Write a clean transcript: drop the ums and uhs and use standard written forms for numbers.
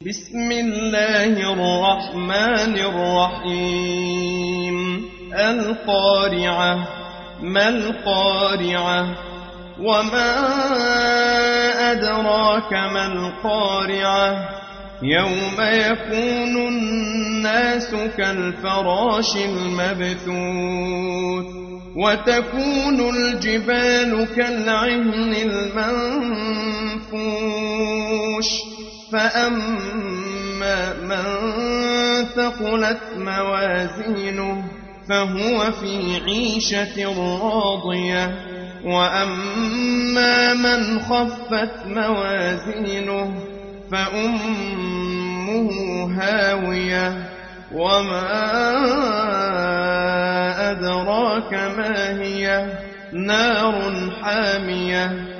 بسم الله الرحمن الرحيم القارعة ما القارعة وما أدراك ما القارعة يوم يكون الناس كالفراش المبثوث وتكون الجبال كالعهن المنفوش فأما من ثقلت موازينه فهو في عيشة راضية وأما من خفت موازينه فأمه هاوية وما أدراك ما هي نار حامية